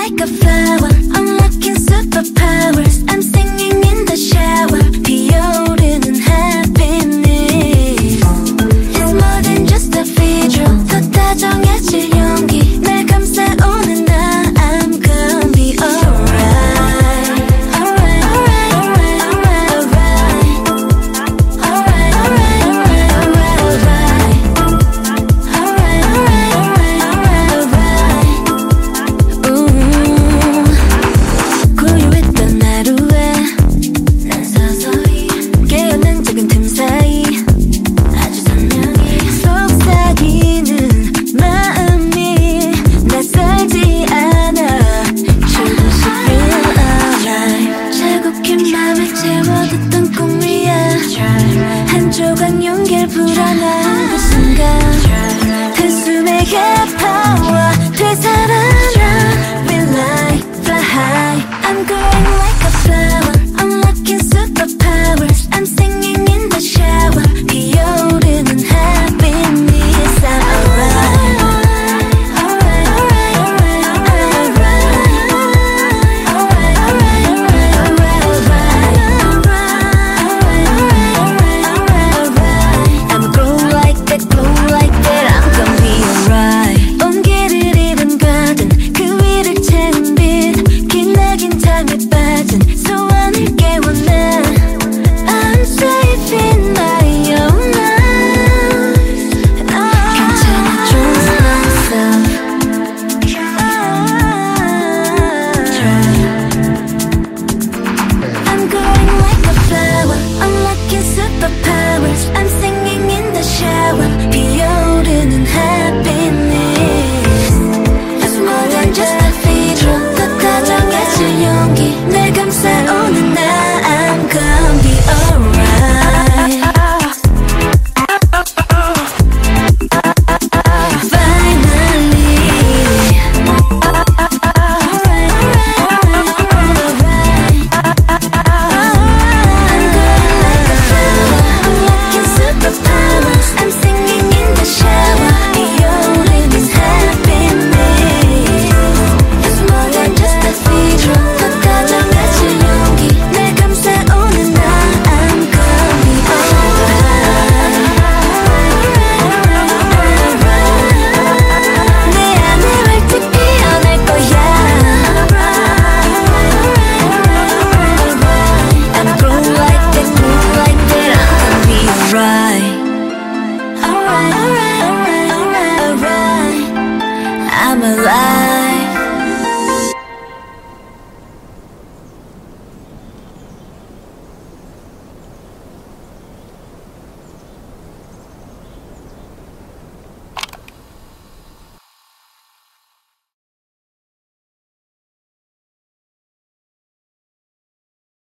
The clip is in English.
like a flower, unlocking superpowers. I'm singing in the shower, 피어오르는 happiness. It's more than just a visual, 더 다정해질 용기 날 감싸오는 나. I'm gonna be alright. Alright, alright, alright, alright, alright, alright, alright, alright, alright, alright. 고요했던 하루에 난 서서히 깨어난 작은 틈 사이 아주 선명히 속삭이는 마음이 낯설지 않아. 조금씩 feel alright. 차곡히 맘을 채워뒀던 꿈 위에 한 조각 용기를 불어넣어.